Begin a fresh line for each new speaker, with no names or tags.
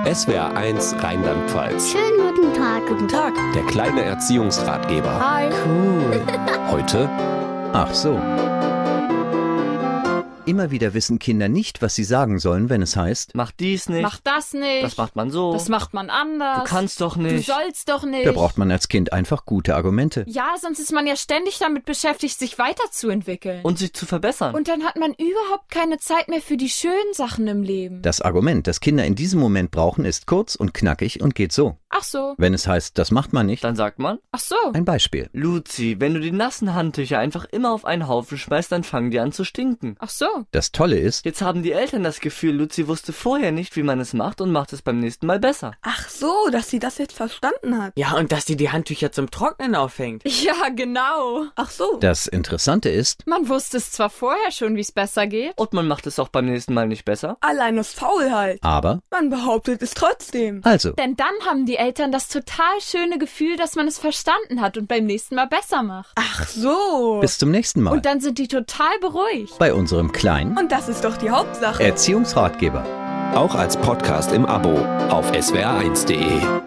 SWR1 Rheinland-Pfalz.
Schönen guten Tag.
Guten Tag.
Der kleine Erziehungsratgeber.
Hi. Cool.
Heute:
Ach so. Immer wieder wissen Kinder nicht, was sie sagen sollen, wenn es heißt:
Mach dies nicht.
Mach das nicht.
Das macht man so.
Das macht man anders.
Du kannst doch
Du
nicht.
sollst doch nicht.
Da braucht man als Kind einfach gute Argumente.
Ja, sonst ist man ja ständig damit beschäftigt, sich weiterzuentwickeln.
Und sich zu verbessern.
Und dann hat man überhaupt keine Zeit mehr für die schönen Sachen im Leben.
Das Argument, das Kinder in diesem Moment brauchen, ist kurz und knackig und geht so.
Ach so.
Wenn es heißt, das macht man nicht.
Dann sagt man:
Ach so.
Ein Beispiel.
Luzi, wenn du die nassen Handtücher einfach immer auf einen Haufen schmeißt, dann fangen die an zu stinken.
Ach so.
Das Tolle ist,
Jetzt haben die Eltern das Gefühl, Luzi wusste vorher nicht, wie man es macht und macht es beim nächsten Mal besser.
Ach so, dass sie das jetzt verstanden hat.
Ja, und dass sie die Handtücher zum Trocknen aufhängt.
Ja, genau.
Ach so.
das Interessante ist,
Man wusste es zwar vorher schon, wie es besser geht.
Und man macht es auch beim nächsten Mal nicht besser.
Allein aus Faulheit.
aber,
Man behauptet es trotzdem.
also,
Denn dann haben die Eltern das total schöne Gefühl, dass man es verstanden hat und beim nächsten Mal besser macht.
Ach so.
bis zum nächsten Mal.
Und dann sind die total beruhigt.
Bei unserem kleinen
Und das ist doch die Hauptsache.
Erziehungsratgeber.
Auch als Podcast im Abo auf swr1.de.